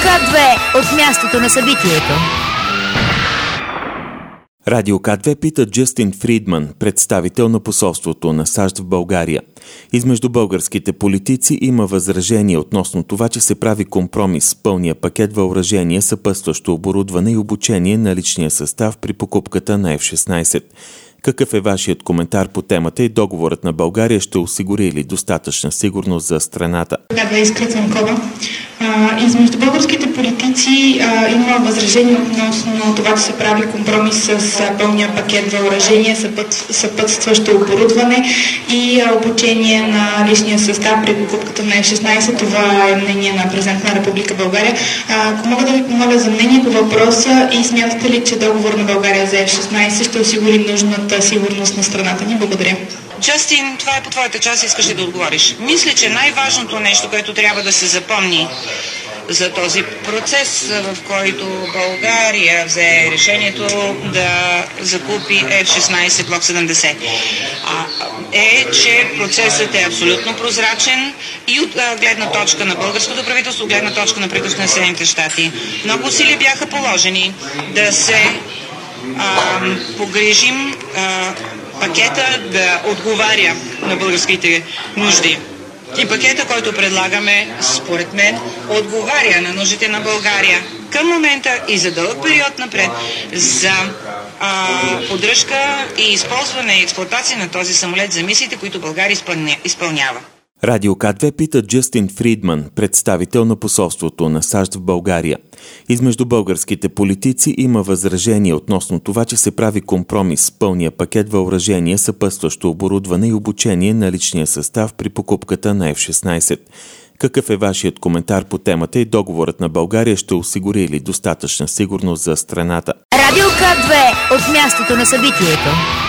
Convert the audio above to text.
К2 от мястото на събитието. Радио К2 пита Джастин Фридман, представител на посолството на САЩ в България. Измежду българските политици има възражение относно това, че се прави компромис с пълния пакет въоръжение, съпътстващо оборудване и обучение на личния състав при покупката на F-16. Какъв е вашият коментар по темата и договорът на България ще осигури ли достатъчна сигурност за страната? Искра Цанкова. Измежду българските политици има възражение относно това, че се прави компромис с пълния пакет въоръжение, съпътстващо оборудване и обучение на личния състав при покупката на F-16. Това е мнение на президента на Република България. Ако мога да ви помоля за мнение по въпроса и смятате ли, че договор на България за F-16 ще осигури нужната сигурност на страната ни? Благодаря. Джастин, това е по твоята част, искаш ли да отговориш? Мисля, че най-важното нещо, което трябва да се запомни за този процес, в който България взе решението да закупи F-16 Block 70, е, че процесът е абсолютно прозрачен и от гледна точка на българското правителство, от гледна точка на правителството на Съединените щати. Много усилия бяха положени да се погрижим пакета да отговаря на българските нужди. И пакета, който предлагаме, според мен, отговаря на нуждите на България към момента и за дълъг период напред за поддръжка и използване и експлоатация на този самолет за мисиите, които България изпълнява. Радио К2 пита Джастин Фридман, представител на посолството на САЩ в България. Измежду българските политици има възражение относно това, че се прави компромис с пълния пакет въоръжение, съпътстващо оборудване и обучение на личния състав при покупката на F-16. Какъв е вашият коментар по темата и договорът на България ще осигури ли достатъчна сигурност за страната? Радио К2 от мястото на събитието.